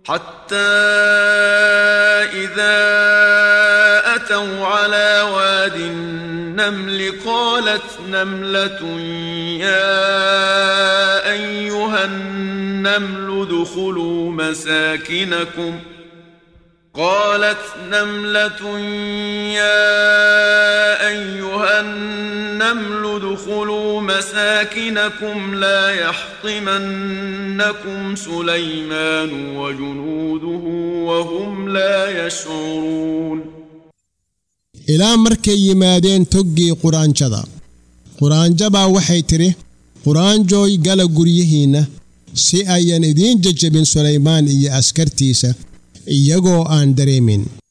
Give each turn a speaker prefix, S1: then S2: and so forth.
S1: حتى إذا أتوا على واد النمل قالت نملة يا أيها النمل ادخلوا مساكنكم لا يحطمنكم سليمان وجنوده وهم لا يشعرون.
S2: إلى مركي يمادين تقي قرآن جبا وحي تري قرآن جوي قال قريهين سي أيان إذين ججبين سليمان إيا أسكرتيسا إياغو آن دريمين.